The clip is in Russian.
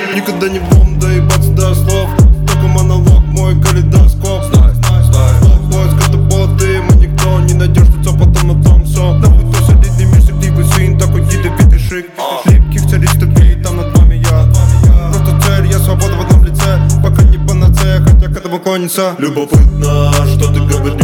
Никогда не будем доебаться до слов, только монолог, мой калейдоскоп. Поиск это боты, мы никто, не найдешь лицо, потом на том все. Нахуй то солидный мир, средний сын, такой ядовитый шик. Липких царистов и там над вами я. Просто цель, я свобода в одном лице, пока не панацея, хотя к этому клонится. Любопытно, что ты говоришь.